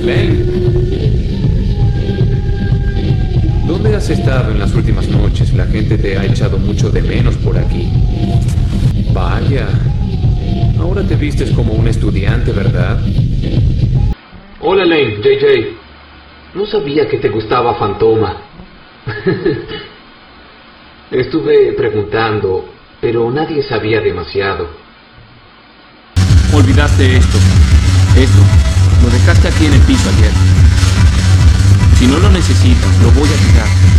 Lane, ¿dónde has estado en las últimas noches? La gente te ha echado mucho de menos por aquí. Vaya, ahora te vistes como un estudiante, ¿verdad? Hola Lane, JJ. No sabía que te gustaba Fantoma. Estuve preguntando, pero nadie sabía demasiado. Olvidaste esto. Lo dejaste aquí en el piso ayer. Si no lo necesitas, lo voy a tirar.